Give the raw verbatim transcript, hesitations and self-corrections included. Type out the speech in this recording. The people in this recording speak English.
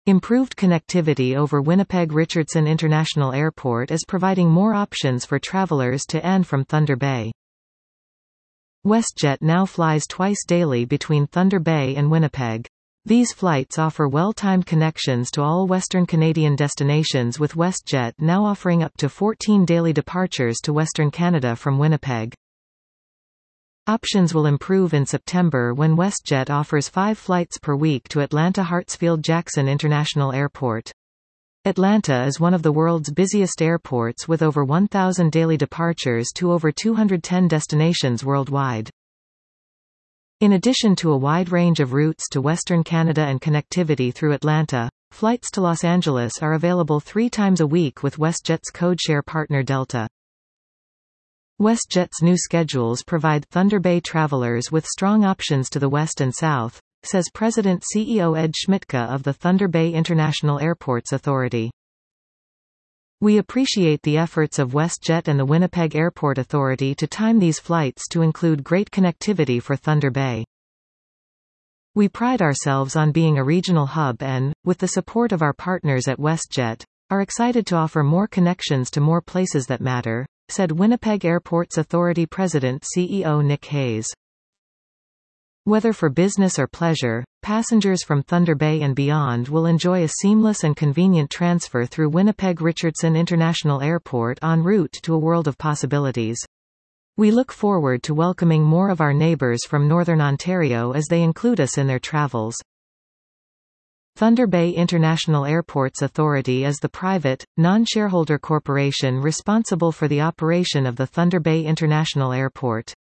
Improved connectivity over Winnipeg-Richardson International Airport is providing more options for travelers to and from Thunder Bay. WestJet now flies twice daily between Thunder Bay and Winnipeg. These flights offer well-timed connections to all Western Canadian destinations, with WestJet now offering up to fourteen daily departures to Western Canada from Winnipeg. Options will improve in September when WestJet offers five flights per week to Atlanta Hartsfield-Jackson International Airport. Atlanta is one of the world's busiest airports, with over one thousand daily departures to over two hundred ten destinations worldwide. In addition to a wide range of routes to Western Canada and connectivity through Atlanta, flights to Los Angeles are available three times a week with WestJet's codeshare partner Delta. WestJet's new schedules provide Thunder Bay travelers with strong options to the west and south, says President-C E O Ed Schmitka of the Thunder Bay International Airports Authority. We appreciate the efforts of WestJet and the Winnipeg Airport Authority to time these flights to include great connectivity for Thunder Bay. We pride ourselves on being a regional hub and, with the support of our partners at WestJet, are excited to offer more connections to more places that matter, said Winnipeg Airports Authority President-C E O Nick Hayes. Whether for business or pleasure, passengers from Thunder Bay and beyond will enjoy a seamless and convenient transfer through Winnipeg-Richardson International Airport en route to a world of possibilities. We look forward to welcoming more of our neighbours from Northern Ontario as they include us in their travels. Thunder Bay International Airports Authority is the private, non-shareholder corporation responsible for the operation of the Thunder Bay International Airport.